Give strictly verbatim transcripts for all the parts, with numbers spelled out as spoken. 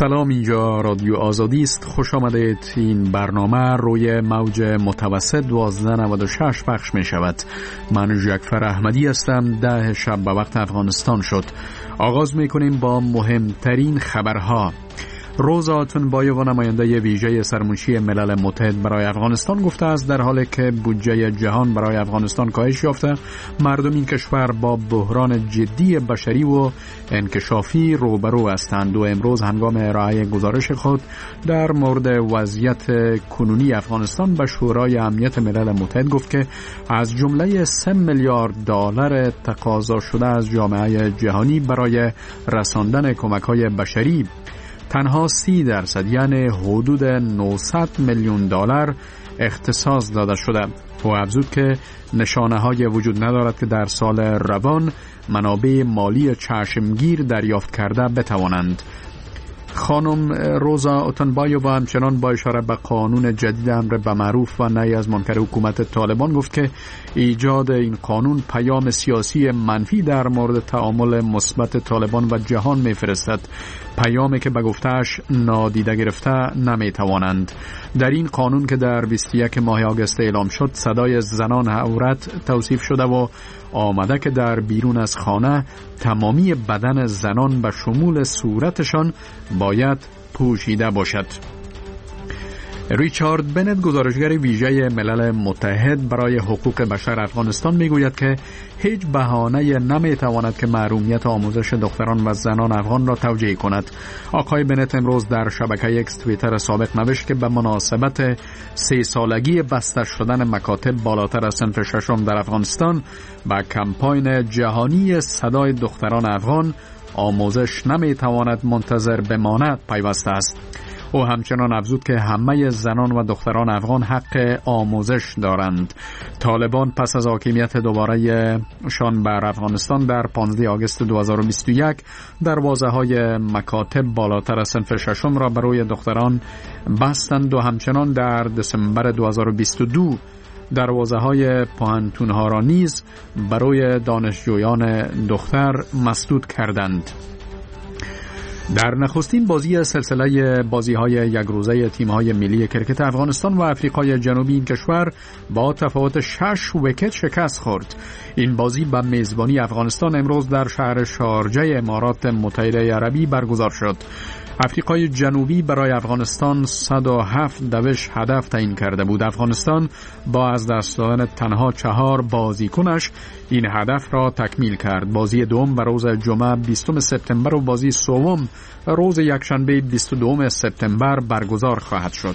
سلام، اینجا رادیو آزادی است. خوش آمدید. این برنامه روی موج متوسط دوازده نود و شش پخش می شود. من جعفر احمدی هستم. ده شب به وقت افغانستان شد. آغاز می کنیم با مهمترین خبرها. روزا اتنبایو و نماینده ویژه سرمنشی ملل متحد برای افغانستان گفته است در حالی که بودجه جهان برای افغانستان کاهش یافته، مردم این کشور با بحران جدی بشری و انکشافی روبرو هستند. و امروز هنگام ارائه گزارش خود در مورد وضعیت کنونی افغانستان به شورای امنیت ملل متحد گفت که از جمله سه میلیارد دلار تقاضا شده از جامعه جهانی برای رساندن کمک‌های بشری، تنها سی درصد یعنی حدود نهصد میلیون دلار اختصاص داده شده. و افزود که نشانه های وجود ندارد که در سال روان منابع مالی چشمگیر دریافت کرده بتوانند. خانم روزا اتنبایو همچنان با اشاره به قانون جدید امر به معروف و نهی از منکر حکومت طالبان گفت که ایجاد این قانون پیام سیاسی منفی در مورد تعامل مثبت طالبان و جهان میفرستد، پیامی که به گفته‌اش نادیده گرفته نمیتوانند. در این قانون که در بیست و یکم ماه آگوست اعلام شد، صدای زنان عورت توصیف شده و آمده که در بیرون از خانه تمامی بدن زنان به شمول صورتشان باید پوشیده باشد. ریچارد بنت، گزارشگر ویژه ملل متحد برای حقوق بشر افغانستان، میگوید که هیچ بهانه‌ای نمیتواند که محرومیت آموزش دختران و زنان افغان را توجیه کند. آقای بنت امروز در شبکه اکس توییتر سابق نوشت که به مناسبت سه سالگی بسته شدن مکاتب بالاتر از صنف ششم در افغانستان و کمپاین جهانی صدای دختران افغان، آموزش نمیتواند منتظر بماند پیوسته است. او همچنان افزود که همه زنان و دختران افغان حق آموزش دارند. طالبان پس از حاکمیت دوباره شان بر افغانستان در پانزده آگوست دو هزار و بیست و یک دروازه‌های مکاتب بالاتر از صنف ششم را برای دختران بستند و همچنان در دسامبر دو هزار و بیست و دو دروازه‌های پوهنتون‌ها را نیز برای دانشجویان دختر مسدود کردند. در نخستین بازی سلسله بازی‌های یک روزه تیم‌های ملی کرکت افغانستان و آفریقای جنوبی این کشور با تفاوت شش ویکت شکست خورد. این بازی به میزبانی افغانستان امروز در شهر شارجه امارات متحده عربی برگزار شد. آفریقای جنوبی برای افغانستان صد و هفت دوش هدف تعیین کرده بود. افغانستان با از دست دادن تنها چهار بازیکنش این هدف را تکمیل کرد. بازی دوم به روز جمعه بیستم سپتامبر و بازی سوم روز یکشنبه بیست و دوم سپتامبر برگزار خواهد شد.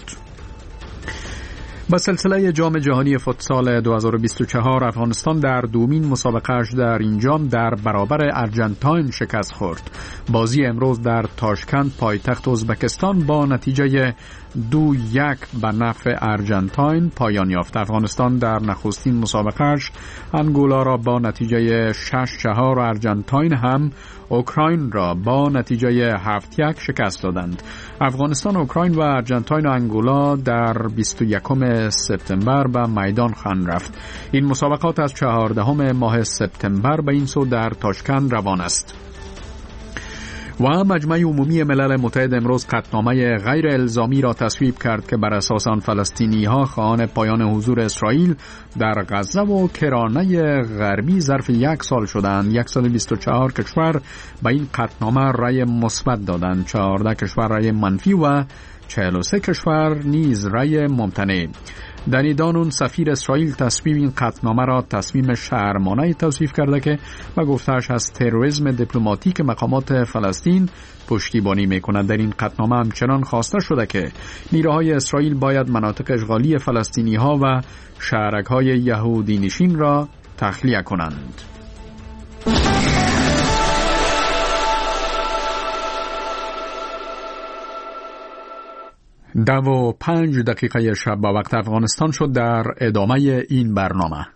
با سلسله جام جهانی فوتسال دو هزار و بیست و چهار افغانستان در دومین مسابقه‌اش در این جام در برابر ارژانتین شکست خورد. بازی امروز در تاشکند پایتخت ازبکستان با نتیجه دو یک به نفع ارژانتین پایان یافت. افغانستان در نخستین مسابقه‌اش انگولا را با نتیجه شش چهار و ارژانتین هم اوکراین را با نتیجه هفت یک شکست دادند. افغانستان، اوکراین و ارژانتین و انگولا در بیست و یکم سپتامبر به میدان خواهند رفت. این مسابقات از چهاردهم ماه سپتامبر به این سو در تاشکند روان است. و مجمع عمومی ملل متحد امروز قطعنامه غیر الزامی را تصویب کرد که بر اساس آن فلسطینی‌ها خواهان پایان حضور اسرائیل در غزه و کرانه غربی ظرف یک سال شدند. صد و بیست و چهار کشور به این قطعنامه رأی مثبت دادند، چهارده کشور رأی منفی و چهل و سه کشور نیز رأی ممتنع. دنی دانون، سفیر اسرائیل، تصویب این قطعنامه را تصمیم شرمانه توصیف کرده که به گفته‌اش از تروریسم دیپلماتیک مقامات فلسطین پشتیبانی می‌کند. در این قطعنامه همچنان خواسته شده که نیروهای اسرائیل باید مناطق اشغالی فلسطینی‌ها و شهرک‌های یهودی نشین را تخلیه کنند. دو و پنج دقیقه شب با وقت افغانستان شد. در ادامه این برنامه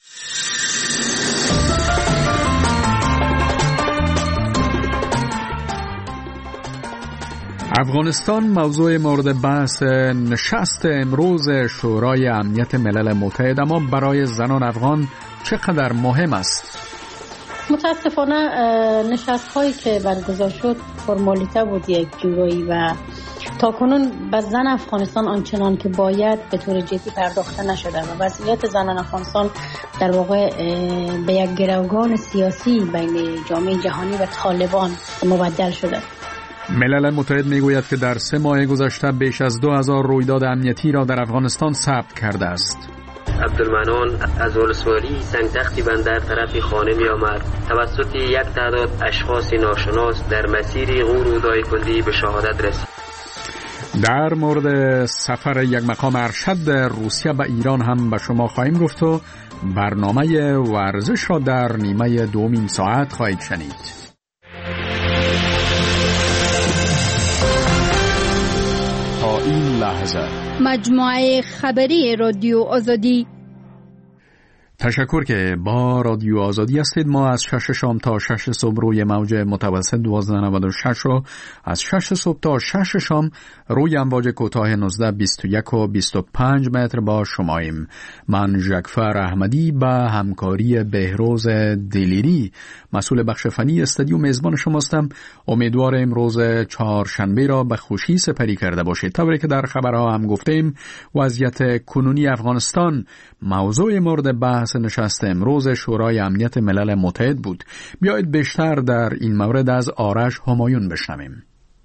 افغانستان موضوع مورد بحث نشست امروز شورای امنیت ملل متحد، اما برای زنان افغان چقدر مهم است؟ متاسفانه نشست هایی که برگزار شد فرمالیته بود یک جورایی و تا کنون به زن افغانستان آنچنان که باید به طور جدی پرداخته نشده و وضعیت زنان افغانستان در واقع به یک گروگان سیاسی بین جامعه جهانی و طالبان مبدل شده. ملل متحد میگوید که در سه ماه گذشته بیش از دو هزار رویداد امنیتی را در افغانستان ثبت کرده است. عبدالمنان از ولسوالی سنگ تختی بندر طرف خانه می آمد. توسط یک تعداد اشخاص ناشناس در مسیر غور و دایکندی به شهادت رسید. در مورد سفر یک مقام ارشد روسیه به ایران هم به شما خواهیم گفت و برنامه ورزش را در نیمه دومین ساعت خواهید شنید. تا این لحظه مجموعه خبری رادیو آزادی. تشکر که با رادیو آزادی هستید. ما از شش شام تا شش صبح روی موج متوسط دوازده نود و شش رو از شش صبح تا شش شام روی امواج کوتاه نوزده بیست و یک و بیست و پنج متر با شماییم. من ژکفر احمدی با همکاری بهروز دلیری مسئول بخش فنی استودیو میزبان شماستم. امیدوار امروز چهارشنبه را به خوشی سپری کرده باشید. طوری که در خبرها هم گفتیم وضعیت کنونی افغانستان موضوع مورد بحث نشست امروز شورای امنیت ملل متحد بود. بیایید بیشتر در این مورد از آرش همایون بشنویم.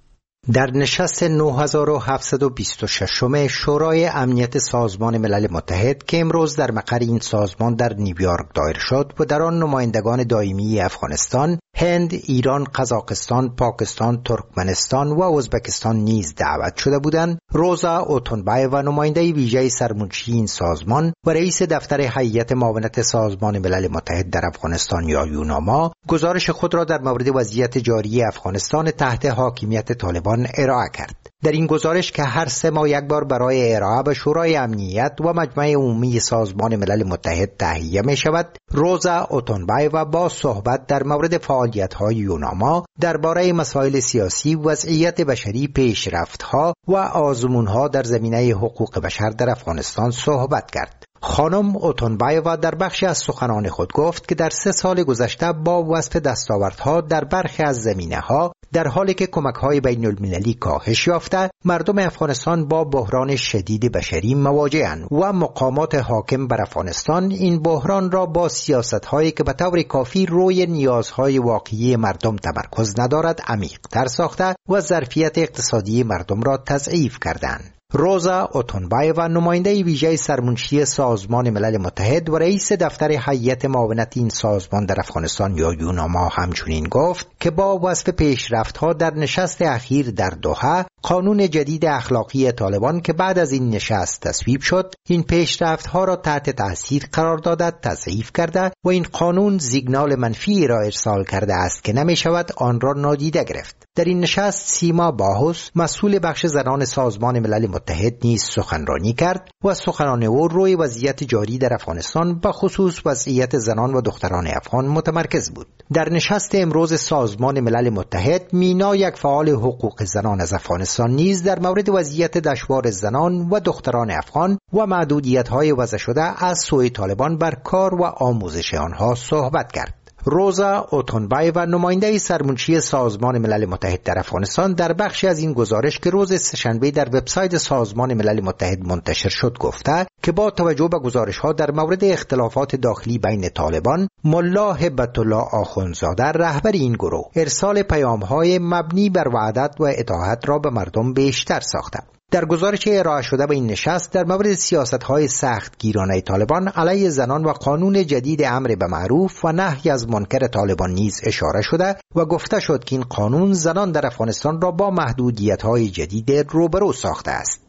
در نشست نه هزار و هفتصد و بیست و شش شورای امنیت سازمان ملل متحد که امروز در مقر این سازمان در نیویورک دایر شد و در آن نمایندگان دائمی افغانستان، هند، ایران، قزاقستان، پاکستان، ترکمنستان و ازبکستان نیز دعوت شده بودند، روزا اوتونبایوا نماینده ویژه سرمنشی این سازمان و رئیس دفتر هیئت معاونت سازمان ملل متحد در افغانستان یا یوناما گزارش خود را در مورد وضعیت جاری افغانستان تحت حاکمیت طالبان ارائه کرد. در این گزارش که هر سه ماه یک بار برای ارائه به شورای امنیت و مجمع عمومی سازمان ملل متحد تهیه می شود، روزا اوتونبایوا با صحبت در مورد فعالیت‌های یوناما درباره مسائل سیاسی، وضعیت بشری، پیشرفت‌ها و آزمون‌ها در زمینه حقوق بشر در افغانستان صحبت کرد. خانم اوتونبایوا در بخشی از سخنان خود گفت که در سه سال گذشته با وصف دستاوردها در برخی از زمینه‌ها در حالی که کمک‌های بین‌المللی کاهش یافته، مردم افغانستان با بحران شدید بشری مواجه‌اند و مقامات حاکم بر افغانستان این بحران را با سیاست‌هایی که به طور کافی روی نیازهای واقعی مردم تمرکز ندارد عمیق‌تر ساخته و ظرفیت اقتصادی مردم را تضعیف کردند. روزا اوتونبایوا نماینده ویژه سرمنشی سازمان ملل متحد و رئیس دفتر هیئت معاونت این سازمان در افغانستان یا یوناما همچنین گفت که با وصف پیشرفت‌ها در نشست اخیر در دوحه، قانون جدید اخلاقی طالبان که بعد از این نشست تصویب شد، این پیشرفت‌ها را تحت تاثیر قرار داده، تضعیف کرده و این قانون سیگنال منفی را ارسال کرده است که نمی‌شود آن را نادیده گرفت. در این نشست سیما باهوس مسئول بخش زنان سازمان ملل متحد نیز سخنرانی کرد و سخنان او روی وضعیت جاری در افغانستان به خصوص وضعیت زنان و دختران افغان متمرکز بود. در نشست امروز سازمان ملل متحد، مینا یک فعال حقوق زنان از افغانستان نیز در مورد وضعیت دشوار زنان و دختران افغان و محدودیت‌های وضع شده از سوی طالبان بر کار و آموزش آنها صحبت کرد. روزا اوتونبایوا نماینده سرمنشی سازمان ملل متحد در افغانستان در بخشی از این گزارش که روز سه‌شنبه در وبسایت سازمان ملل متحد منتشر شد گفته که با توجه به گزارش‌ها در مورد اختلافات داخلی بین طالبان، ملا هبت الله آخوندزاده رهبر این گروه ارسال پیام‌های مبنی بر وحدت و اطاعت را به مردم بیشتر ساخته. در گزارش ارائه شده به این نشست در مورد سیاست‌های سخت گیرانه طالبان علیه زنان و قانون جدید امر به معروف و نهی از منکر طالبان نیز اشاره شده و گفته شد که این قانون زنان در افغانستان را با محدودیت‌های جدید روبرو ساخته است.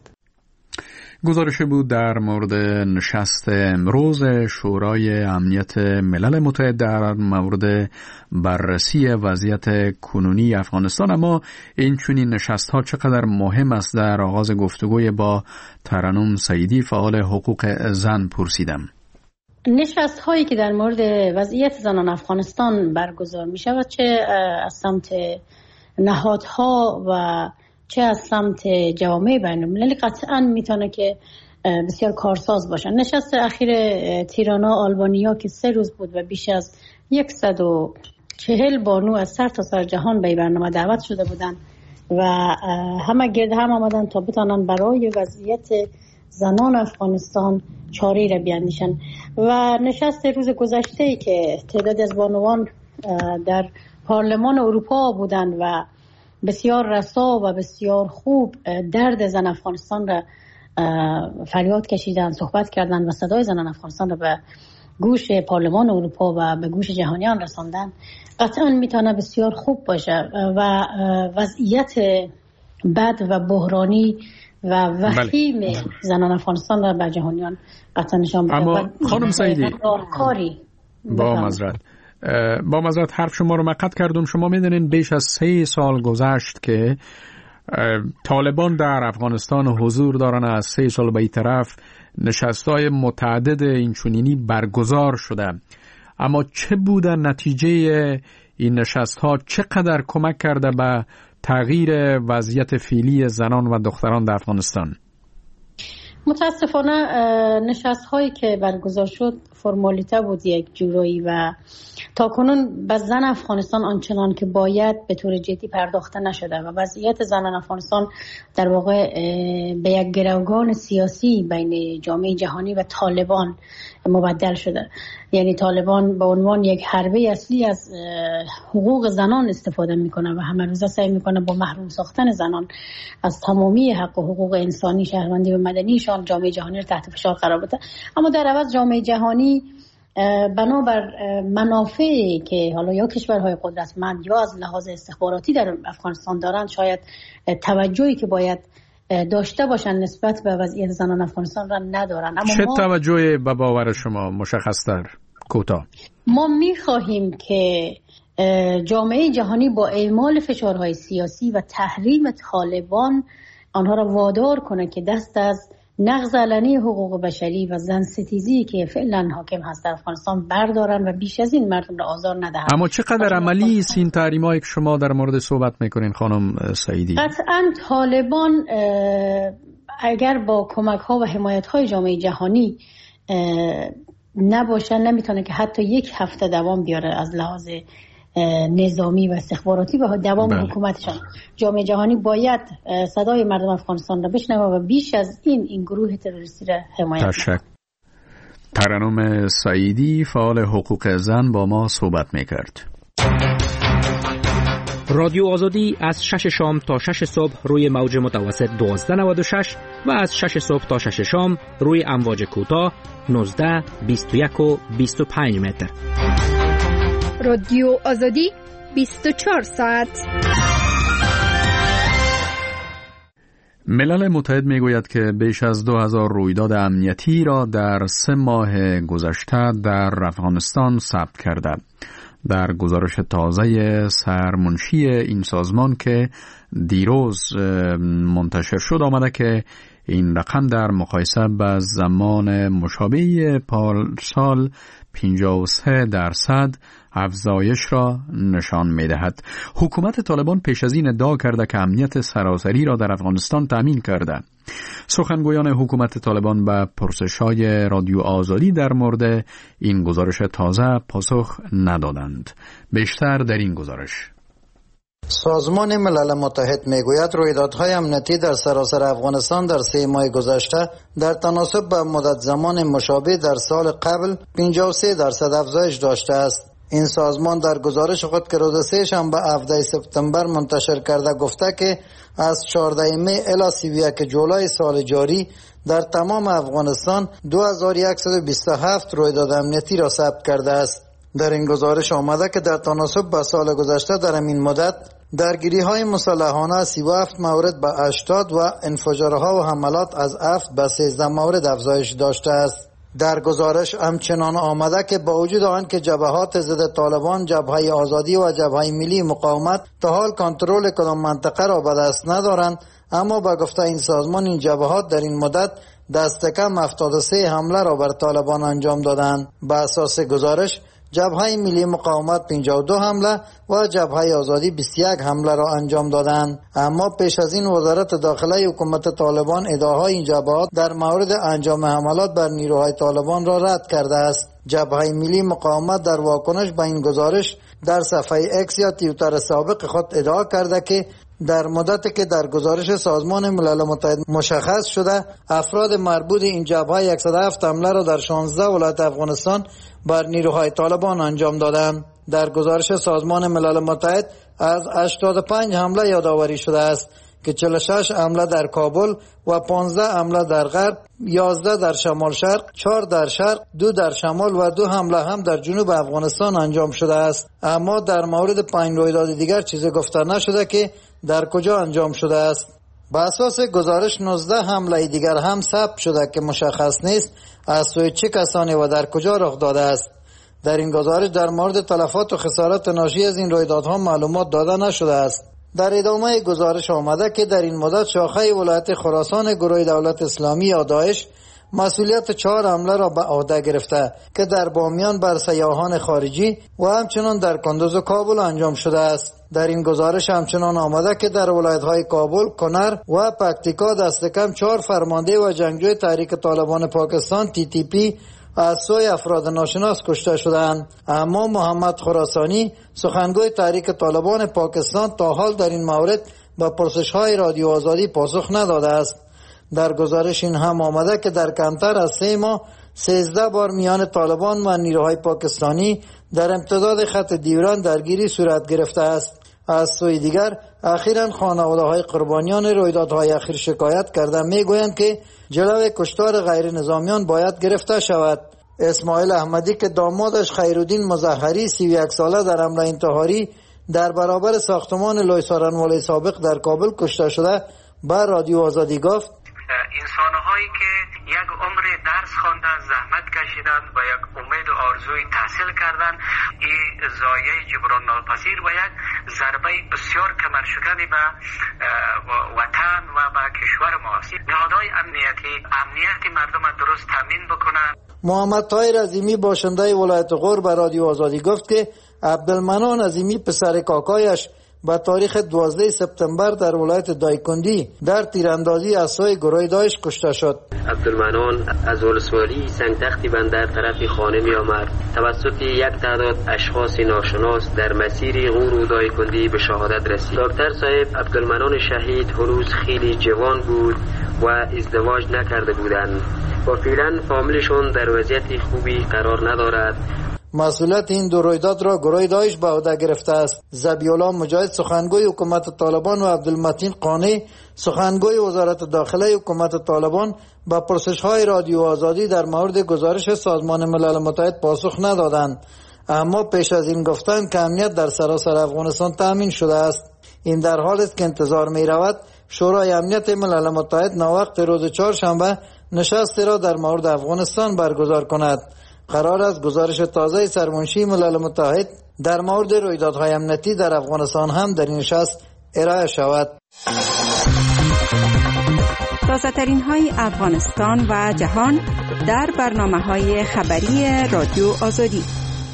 گزارش بود در مورد نشست امروز شورای امنیت ملل متحد در مورد بررسی وضعیت کنونی افغانستان. اما این چنین نشست ها چقدر مهم است در آغاز گفتگوی با ترنم سعیدی فعال حقوق زن پرسیدم. نشست هایی که در مورد وضعیت زنان افغانستان برگزار می شود، چه از سمت نهادها و چه از سمت جوامع بین‌المللی، قطعاً میتونه که بسیار کارساز باشن. نشست اخیر تیرانا آلبانیا که سه روز بود و بیش از صد و چهل بانو از سر تا سر جهان به این برنامه دعوت شده بودند و همه گرد هم آمدن تا بتانن برای وضعیت زنان افغانستان چاره‌ای را بیاندیشن. و نشست روز گذشته که تعدادی از بانوان در پارلمان اروپا بودند و بسیار رسا و بسیار خوب درد زن افغانستان را فریاد کشیدن، صحبت کردن و صدای زنان افغانستان را به گوش پارلمان اروپا و به گوش جهانیان رساندن، قطعا میتونه بسیار خوب باشه و وضعیت بد و بحرانی و وخیم بله. زنان افغانستان را به جهانیان قطعا نشان بده. اما خانم سعیدی کاری با معذرت با معذرت حرف شما رو مقطع کردم. شما میدونین بیش از سه سال گذشت که طالبان در افغانستان حضور دارن. از سه سال به این طرف نشست‌های متعدد اینچنینی برگزار شده، اما چه بوده نتیجه این نشست‌ها؟ چقدر کمک کرده به تغییر وضعیت فعلی زنان و دختران در افغانستان؟ متاسفانه نشست هایی که برگزار شد فرمالیته بود یک جورایی و تاکنون به زن افغانستان آنچنان که باید به طور جدی پرداخته نشده و وضعیت زنان افغانستان در واقع به یک گروگان سیاسی بین جامعه جهانی و طالبان مبدل شده. یعنی طالبان به عنوان یک حربه اصلی از حقوق زنان استفاده میکنه و همه روزه سعی میکنه با محروم ساختن زنان از تمامی حق و حقوق انسانی، شهروندی و مدنیشان جامعه جهانی رو تحت فشار قرار بده. اما در عوض جامعه جهانی بنابر منافعی که حالا یا کشورهای قدرتمند یا از لحاظ استخباراتی در افغانستان دارند، شاید توجهی که باید داشته باشن نسبت به وضعیت زنان افغانستان را ندارن. اما چه توجهی به باور شما مشخص‌تر کوتاه؟ ما می‌خواهیم که جامعه جهانی با اعمال فشارهای سیاسی و تحریم طالبان آنها را وادار کنه که دست از نقض علنی حقوق بشری و زن ستیزی که فعلا حاکم هست در افغانستان بردارن و بیش از این مردم را آزار ندهند. اما چقدر عملی است این تحریم‌هایی که شما در مورد صحبت میکنین خانم سعیدی؟ قطعاً طالبان اگر با کمک‌ها و حمایت‌های جامعه جهانی نباشن نمیتونه که حتی یک هفته دوام بیاره از لحاظ نظامی و استخباراتی و دوام بله. حکومتشان. جامعه جهانی باید صدای مردم افغانستان را بشنوه و بیش از این این گروه تروریستی را حمایت کنه. ترنم سعیدی فعال حقوق زن با ما صحبت میکرد. رادیو آزادی از شش شام تا شش صبح روی موج متوسط دوازده نود و شش و از شش صبح تا شش شام روی امواج کوتاه نوزده، بیست و یک و بیست و پنج متر. رادیو آزادی بیست و چهار ساعت. ملل متحد میگوید که بیش از دو هزار رویداد امنیتی را در سه ماه گذشته در افغانستان ثبت کرده. در گزارش تازه سرمنشی این سازمان که دیروز منتشر شد آمده که این رقم در مقایسه با زمان مشابه پارسال پنجاه و سه درصد افزایش را نشان می‌دهد. حکومت طالبان پیش از این ادعا کرده که امنیت سراسری را در افغانستان تامین کرده. سخنگویان حکومت طالبان به پرسش‌های رادیو آزادی در مورد این گزارش تازه پاسخ ندادند. بیشتر در این گزارش. سازمان ملل متحد میگوید رویدادهای امنیتی در سراسر افغانستان در سه ماه گذشته در تناسب با مدت زمان مشابه در سال قبل پنجاه و سه درصد افزایش داشته است. این سازمان در گزارش خود که روز سه شنبه هفدهم سپتامبر منتشر کرده گفته که از چهاردهم می الی سی و یکم جولای سال جاری در تمام افغانستان دو هزار و صد و بیست و هفت رویداد امنیتی را ثبت کرده است. در این گزارش آمده که در تناسب با سال گذشته در این مدت درگیری های مسلحانه سی و هفت مورد به هشتاد و انفجارها و حملات از هفت به سیزده مورد افزایش داشته است. در گزارش همچنان آمده که با وجود آنکه جبهات ضد طالبان، جبهه آزادی و جبهه ملی مقاومت تا حال کنترل کدام منطقه را به دست ندارند، اما با گفته این سازمان این جبهات در این مدت دست کم هفتاد و سه حمله را بر طالبان انجام دادند. به اساس گزارش جبهه ملی مقاومت پنجاه و دو حمله و جبهه آزادی بیست و یک حمله را انجام دادند. اما پیش از این وزارت داخله حکومت طالبان ادعاهای این جبهات در مورد انجام حملات بر نیروهای طالبان را رد کرده است. جبهه ملی مقاومت در واکنش به این گزارش در صفحه اکس یا توییتر سابق خود ادعا کرده که در مدتی که در گزارش سازمان ملل متحد مشخص شده افراد مربوط این جبهه صد و هفت حمله را در شانزده ولایت افغانستان بر نیروهای طالبان انجام دادند. در گزارش سازمان ملل متحد از هشتاد و پنج حمله یادآوری شده است که چهل و شش حمله در کابل و پانزده حمله در غرب، یازده در شمال شرق، چهار در شرق، دو در شمال و دو حمله هم در جنوب افغانستان انجام شده است. اما در مورد پنج رویداد دیگر چیزی گفته نشده که در کجا انجام شده است. با اساس گزارش نوزده حمله دیگر هم ثبت شده که مشخص نیست از سوی چه کسانی و در کجا رخ داده است. در این گزارش در مورد تلفات و خسارات ناشی از این رویدادها معلومات داده نشده است. در ادامه گزارش آمده که در این مدت شاخه ولایت خراسان گروه دولت اسلامی یا داعش مسئولیت چهار حمله را به عهده گرفته که در بامیان بر سیاحان خارجی و همچنان در کندوز و کابل انجام شده است. در این گزارش همچنان آمده که در ولایت‌های کابل، کنر و پکتیکا دست کم چهار فرمانده و جنگجوی تحریک طالبان پاکستان تی تی پی از سوی افراد ناشناس کشته شدند. اما محمد خراسانی سخنگوی تحریک طالبان پاکستان تا حال در این مورد به پرسش‌های رادیو آزادی پاسخ نداده است. در گزارش این هم آمده که در کمتر از سه ماه سیزده بار میان طالبان و نیروهای پاکستانی در امتداد خط دیوران درگیری صورت گرفته است. از سوی دیگر اخیراً خانواده‌های قربانیان رویدادهای اخیر شکایت کرده میگویند که جلوی کشتار غیر نظامیان باید گرفته شود. اسماعیل احمدی که دامادش خیرالدین مظهری سی و یک ساله در حمله انتحاری در برابر ساختمان لوی سارنوالی سابق در کابل کشته شده بر رادیو آزادی گفت انسان‌هایی که یک عمر درس خواندن، زحمت کشیدند و یک امید و آرزوی تحصیل کردند، این ضایعه جبران ناپذیر و یک ضربه بسیار کمرشکنی به وطن و به کشور ماست. نهادهای امنیتی امنیت مردم درست تامین بکنند. محمد طاهر عظیمی باشنده ولایت غور به رادیو آزادی گفت که عبدالمنان عظیمی پسر کاکایش با تاریخ دوازده سپتامبر در ولایت دایکندی در تیراندازی از سوی گروه داعش کشته شد. عبدالمنان از ولسوالی سنگتختی بندر طرف خانه می آمد. توسط یک تعداد اشخاص ناشناس در مسیر غور و دایکندی به شهادت رسید. دکتر صاحب عبدالمنان شهید هنوز خیلی جوان بود و ازدواج نکرده بودند و فعلا فامیلشون در وضعیت خوبی قرار ندارد. مسئولیت این دو رویداد را گروه داعش به عهده گرفته است. ذبیحالله مجاهد سخنگوی حکومت طالبان و عبدالمتین قانی سخنگوی وزارت داخله حکومت طالبان با پرسش‌های رادیو آزادی در مورد گزارش سازمان ملل متحد پاسخ ندادند، اما پیش از این گفتند که امنیت در سراسر افغانستان تامین شده است. این در حالی است که انتظار می رود شورای امنیت ملل متحد ناوقت روز چهارشنبه نشستی را در مورد افغانستان برگزار کند. قرار است گزارش تازه سرمنشی ملل متحد در مورد رویدادهای امنیتی در افغانستان هم در این نشست ارائه شود. تازه ترین های افغانستان و جهان در برنامه های خبری رادیو آزادی.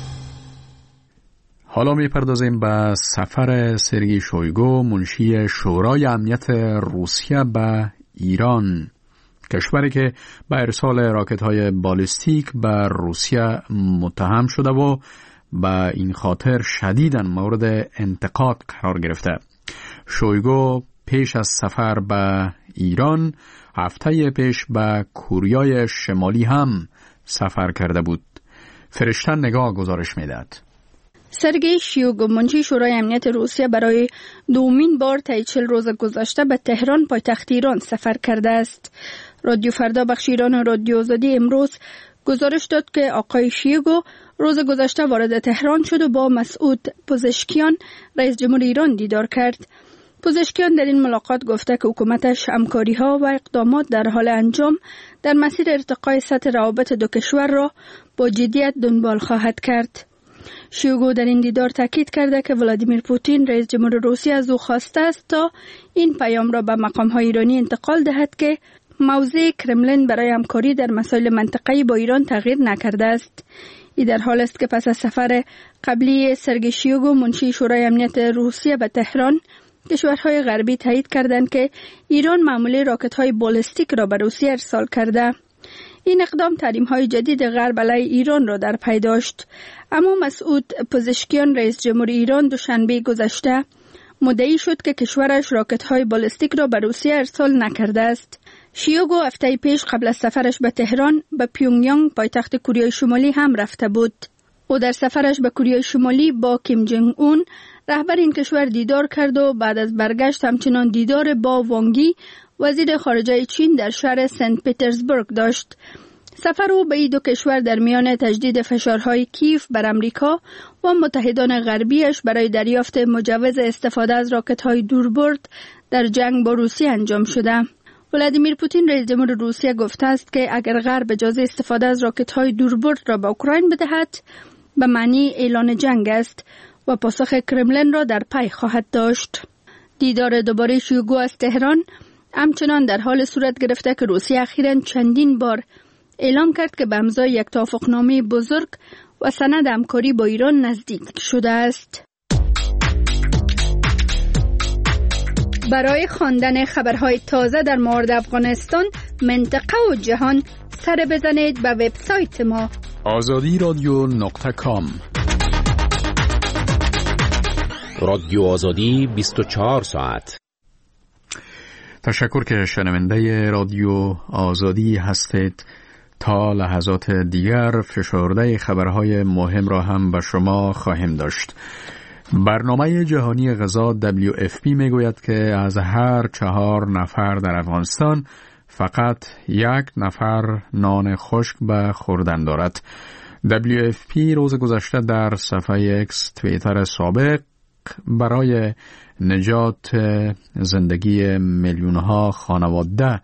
حالا میپردازیم به سفر سرگئی شویگو منشی شورای امنیت روسیه به ایران، کشوری که به ارسال راکت‌های بالستیک به روسیه متهم شده و به این خاطر شدیداً مورد انتقاد قرار گرفته. شویگو پیش از سفر به ایران هفته پیش به کوریای شمالی هم سفر کرده بود. فرشته نگاه گزارش میدهد. سرگئی شویگو منشی شورای امنیت روسیه برای دومین بار طی چهل روز گذشته به تهران پایتخت ایران سفر کرده است. رادیو فردا بخش ایران و رادیو آزادی امروز گزارش داد که آقای شویگو روز گذشته وارد تهران شد و با مسعود پزشکیان رئیس جمهور ایران دیدار کرد. پزشکیان در این ملاقات گفته که حکومتش همکاری‌ها و اقدامات در حال انجام در مسیر ارتقای سطح روابط دو کشور را با جدیت دنبال خواهد کرد. شویگو در این دیدار تاکید کرده که ولادیمیر پوتین رئیس جمهور روسیه از او خواسته است تا این پیام را به مقام‌های ایرانی انتقال دهد که موضع کرملین برای همکاری در مسائل منطقه‌ای با ایران تغییر نکرده است. این در حال است که پس از سفر قبلی سرگئی شویگو منشی شورای امنیت روسیه به تهران، کشورهای غربی تایید کردند که ایران معموله راکت‌های بالستیک را به روسیه ارسال کرده. این اقدام تحریم‌های جدید غرب علیه ایران را در پی داشت. اما مسعود پزشکیان رئیس جمهور ایران دوشنبه گذشته مدعی شد که کشورش راکت‌های بالستیک را به روسیه ارسال نکرده است. شیوگو هفته پیش قبل از سفرش به تهران به پیونگیانگ پایتخت کره شمالی هم رفته بود. او در سفرش به کره شمالی با کیم جنگ اون رهبر این کشور دیدار کرد و بعد از برگشت همچنان دیدار با وانگی وزیر خارجه چین در شهر سنت پترزبورگ داشت. سفر او به این دو کشور در میان تجدید فشارهای کیف بر امریکا و متحدان غربیش برای دریافت مجوز استفاده از راکت‌های دوربرد در جنگ با روسیه انجام شده. ولادیمیر پوتین رئیس جمهور روسیه گفته است که اگر غرب اجازه استفاده از راکت‌های دوربرد را به اوکراین بدهد به معنی اعلان جنگ است و پاسخ کرملین را در پی خواهد داشت. دیدار دوباره شویگو از تهران همچنان در حال صورت گرفته که روسیه اخیراً چندین بار اعلام کرد که به امضای یک توافقنامه بزرگ و سند همکاری با ایران نزدیک شده است. برای خواندن خبرهای تازه در مورد افغانستان، منطقه و جهان سر بزنید به وبسایت ما آزادی رادیو نقطه کام. رادیو آزادی بیست و چهار ساعت. تشکر که شنونده رادیو آزادی هستید. تا لحظات دیگر فشرده خبرهای مهم را هم به شما خواهیم داشت. برنامه جهانی غذا دبلیو اف پی میگوید که از هر چهار نفر در افغانستان فقط یک نفر نان خشک به خوردن دارد. دبلیو اف پی روز گذشته در صفحه اکس توییتر سابق برای نجات زندگی میلیون‌ها خانواده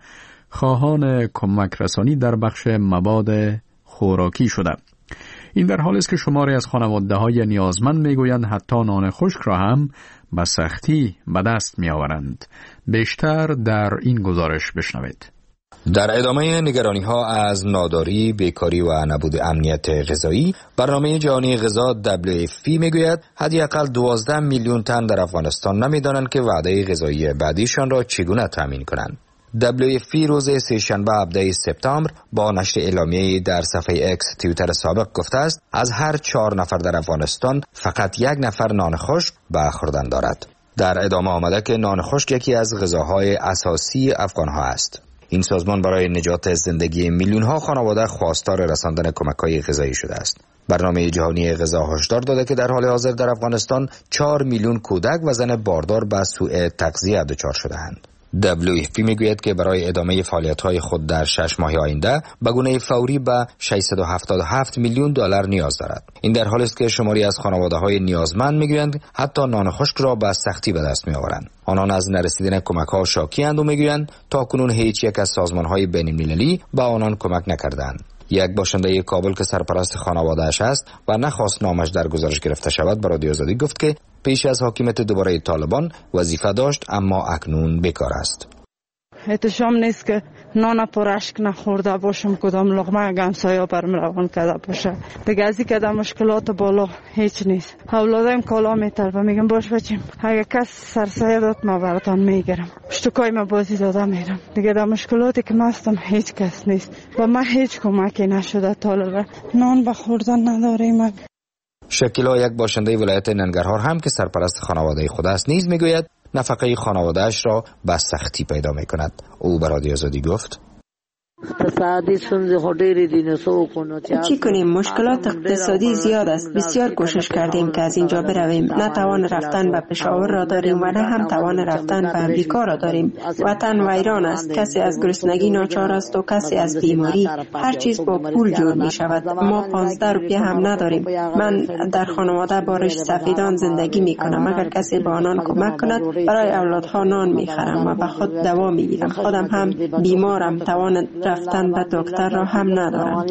خواهان کمک رسانی در بخش مواد خوراکی شده. این در حالی است که شماری از خانواده‌های نیازمند میگویند حتی نان خشک را هم به سختی به دست میآورند. بیشتر در این گزارش بشنوید. در ادامه نگرانی‌ها از ناداری، بیکاری و نبود امنیت غذایی، برنامه جهانی غذا دبلیو اف پی میگوید حداقل دوازده میلیون تن در افغانستان نمی‌دانند که وعده غذایی بعدیشان را چگونه تامین کنند. دبلیو اف پی روز سه‌شنبه هفدهم سپتامبر با نشر اعلامیه‌ای در صفحه اکس توییتر سابق گفته است از هر چهار نفر در افغانستان فقط یک نفر نان خشک به خوردن دارد. در ادامه آمده که نان خشک یکی از غذاهای اساسی افغان‌ها است. این سازمان برای نجات زندگی میلیون‌ها خانواده خواستار رساندن کمک‌های غذایی شده است. برنامه جهانی غذا هشدار داده که در حال حاضر در افغانستان چهار میلیون کودک و زن باردار به سوء تغذیه دچار شده‌اند. دبلیو اف پی میگوید که برای ادامه فعالیت‌های خود در شش ماه آینده به گونه فوری به ششصد و هفتاد و هفت میلیون دلار نیاز دارد. این در حالی است که شماری از خانواده‌های نیازمند میگویند حتی نان خشک را به سختی به دست میآورند. آنان از نرسیدن کمک‌ها شاکی‌اند و میگویند تاکنون هیچ یک از سازمان‌های بین‌المللی به آنان کمک نکردند. یک باشنده کابل که سرپرست خانواده‌اش است و نخواست نامش در گزارش گرفته شود به رادیو آزادی گفت که پیش از حاکمیت دوباره طالبان وظیفه داشت اما اکنون بیکار است. احتشام نیست که نان پرشک نخورده باشم، کدام لقمه گمسایا برم روان کرده باشه. دیگه از این کدام مشکلات بالا هیچ نیست. اولادم کالا میتربه میگم باش بچیم اگه کس سرسایه داد ما براتان میگیرم، شتوکای ما بازی داده میرم. دیگه در مشکلاتی که مستم هیچ کس نیست و من هیچ کمکی نشده. طالبه نان به خوردن نداریم. شکیلا یک باشنده ولایت ننگرهار هم که سرپرست خانواده خود است نیز میگوید نفقه خانواده‌اش را به سختی پیدا می‌کند. او به رادیو آزادی گفت چی کنیم؟ مشکلات اقتصادی زیاد است. بسیار کوشش کردیم که از اینجا برویم. نه توان رفتن به پشاور را داریم و نه هم توان رفتن به امریکا را داریم. وطن ویران است. کسی از گرسنگی ناچار است و کسی از بیماری. هر چیز با پول جور می شود. ما پانزده روپیه هم نداریم. من در خانواده با ریش سفیدان زندگی می کنم. اگر کسی با آنان کمک کند برای اولادها نان می خرم و به خود دوا می گیرم. خودم هم بیمارم. توان رفتن به دکتر را هم ندارم.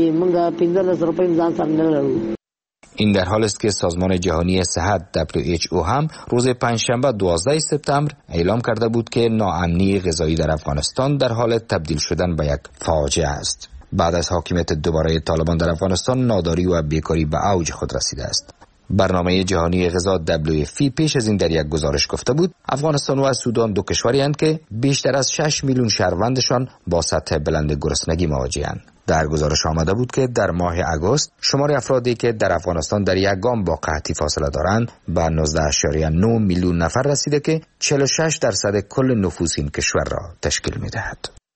این در حال است که سازمان جهانی صحت دبلیو اچ او هم روز پنجشنبه دوازدهم سپتامبر اعلام کرده بود که ناامنی غذایی در افغانستان در حال تبدیل شدن به یک فاجعه است. بعد از حاکمیت دوباره طالبان در افغانستان ناداری و بیکاری به اوج خود رسیده است. برنامه جهانی غذا دبلیو اف پی پیش از این در یک گزارش گفته بود افغانستان و سودان دو کشوری اند که بیشتر از شش میلیون شهروندشان با سطح بلند گرسنگی مواجه‌اند. در گزارش آمده بود که در ماه اگست شمار افرادی که در افغانستان در یک گام با قحطی فاصله دارند به نوزده ممیز نه میلیون نفر رسیده که چهل و شش درصد کل نفوس این کشور را تشکیل می‌دهد.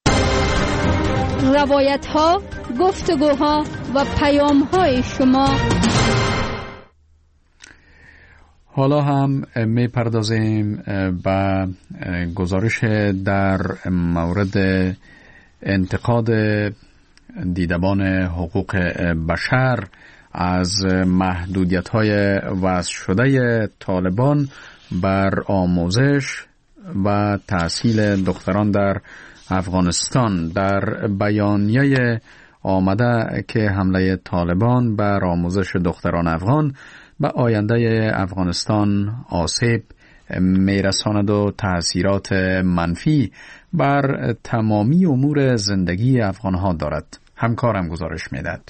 روایت‌ها، گفتگوها و پیام‌های شما. حالا هم می پردازیم به گزارش در مورد انتقاد دیدبان حقوق بشر از محدودیت‌های وضع شده طالبان بر آموزش و تحصیل دختران در افغانستان. در بیانیه آمده که حمله طالبان بر آموزش دختران افغان به آینده افغانستان آسیب میرساند و تأثیرات منفی بر تمامی امور زندگی افغانها دارد. همکارم گزارش میدهد.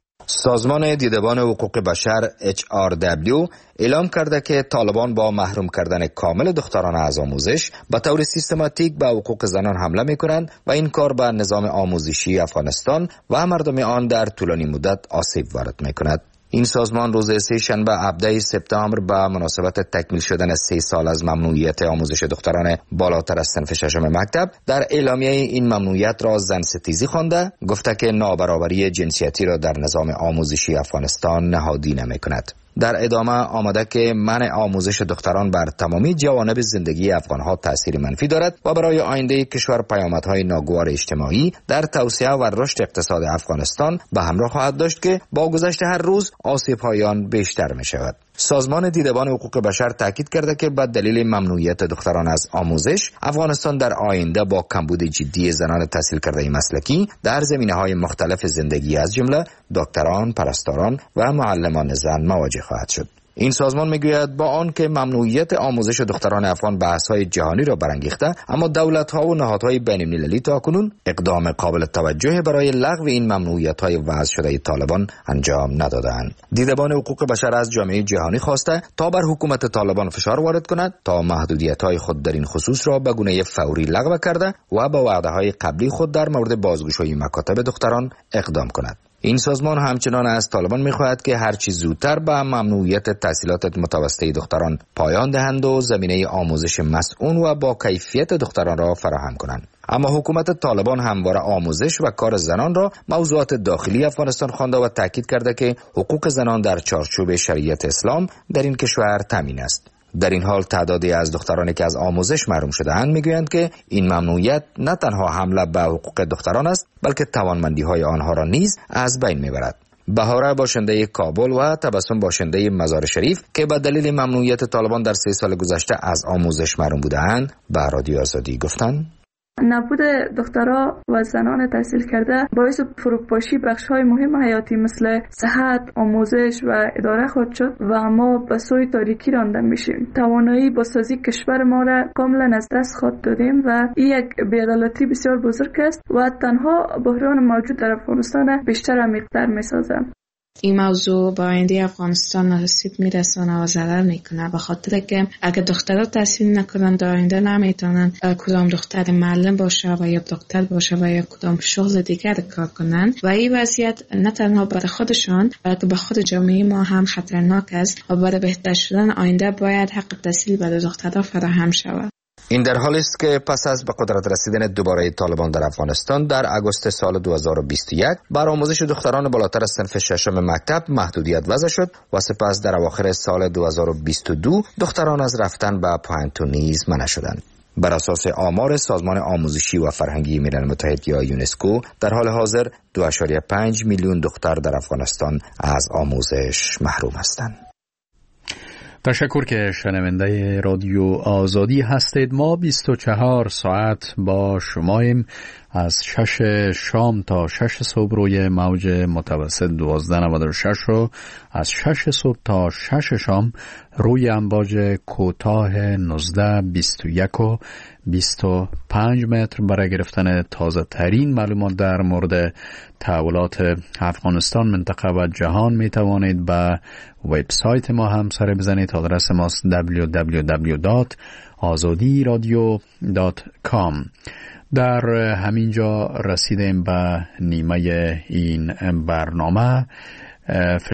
سازمان دیدبان حقوق بشر اچ آر دبلیو اعلام کرده که طالبان با محروم کردن کامل دختران از آموزش به طور سیستماتیک به حقوق زنان حمله می‌کنند و این کار به نظام آموزشی افغانستان و مردم آن در طولانی مدت آسیب وارد می‌کند. این سازمان روز سه شنبه هفدهم سپتامبر به مناسبت تکمیل شدن سه سال از ممنوعیت آموزش دختران بالاتر از صنف ششم مکتب در اعلامیه این ممنوعیت را زن ستیزی خوانده، گفته که نابرابری جنسیتی را در نظام آموزشی افغانستان نهادی نمی‌کند. در ادامه آمده که منع آموزش دختران بر تمامی جوانب زندگی افغانها تأثیر منفی دارد و برای آینده کشور پیامدهای ناگوار اجتماعی در توسعه و رشد اقتصاد افغانستان به همراه خواهد داشت که با گذشت هر روز آسیب‌های آن بیشتر می شود. سازمان دیدبان حقوق بشر تاکید کرده که به دلیل ممنوعیت دختران از آموزش، افغانستان در آینده با کمبود جدی زنان تحصیل کرده مسلکی در زمینه‌های مختلف زندگی از جمله دکتران، پرستاران و معلمان زن مواجه خواهد شد. این سازمان میگوید با آن که ممنوعیت آموزش دختران افغان بحث‌های جهانی را برانگیخته، اما دولت‌ها و نهادهای بین‌المللی تاکنون اقدام قابل توجه برای لغو این ممنوعیت‌های وضع شده طالبان انجام ندادند. دیدبان حقوق بشر از جامعه جهانی خواسته تا بر حکومت طالبان فشار وارد کند تا محدودیت‌های خود در این خصوص را به گونه فوری لغو کرده و با وعده‌های قبلی خود در مورد بازگشایی مکاتب دختران اقدام کند. این سازمان همچنان از طالبان می‌خواهد که هر چیز زودتر به ممنوعیت تحصیلات متوسطه دختران پایان دهند و زمینه آموزش مسئول و با کیفیت دختران را فراهم کنند. اما حکومت طالبان همواره آموزش و کار زنان را موضوعات داخلی افغانستان خوانده و تاکید کرده که حقوق زنان در چارچوب شریعت اسلام در این کشور تامین است. در این حال تعدادی از دخترانی که از آموزش محروم شده‌اند میگویند که این ممنوعیت نه تنها حمله به حقوق دختران است، بلکه توانمندی‌های آنها را نیز از بین میبرد. بهاره باشنده کابل و تبسم باشنده مزار شریف که به دلیل ممنوعیت طالبان در سه سال گذشته از آموزش محروم بودند به رادیو آزادی گفتند: نبود دخترها و زنان تحصیل کرده باعث فروپاشی بخش‌های مهم حیاتی مثل صحت، آموزش و اداره خود شد و ما به سوی تاریکی رانده میشیم. توانایی بازسازی کشور ما را کاملا از دست خود دادیم و این یک بی‌عدالتی بسیار بزرگ است و تنها بحران موجود در افغانستان بیشتر عمیق‌تر می‌سازد. این موضوع با آینده افغانستان آسیب میرسونه و ضرر میکنه، به خاطر که اگر دخترها تحصیل نکنن در آینده نمیتونن کدام دختر معلم باشه و یا دکتر باشه و یا کدام شغل دیگر کار کنن و این وضعیت نه تنها برای خودشان بلکه به خود جامعه ما هم خطرناک است و برای بهتر شدن آینده باید حق تحصیل برای دخترها فراهم شود. این در حالی است که پس از به قدرت رسیدن دوباره طالبان در افغانستان در آگوست سال دو هزار و بیست و یک بر آموزش دختران بالاتر از صنف ششم مکتب محدودیت وضع شد و سپس در اواخر سال دو هزار و بیست و دو دختران از رفتن به پوهنتون نیز منع شدند. بر اساس آمار سازمان آموزشی و فرهنگی ملل متحد یا یونسکو در حال حاضر دو ممیز پنج میلیون دختر در افغانستان از آموزش محروم هستند. تشکر که شنونده رادیو آزادی هستید. ما بیست و چهار ساعت با شماییم، از شش شام تا شش صبح روی موج متوسط دوازده نود و شش و از شش صبح تا شش شام روی امواج کوتاه نوزده بیست و یک و بیست و پنج متر. برای گرفتن تازه ترین معلومات در مورد تحولات افغانستان، منطقه و جهان می توانید به وبسایت ما هم سر بزنید. آدرس ماست دبلیو دبلیو دبلیو دات آزادی رادیو دات کام. در همینجا رسیدیم به نیمه این برنامه.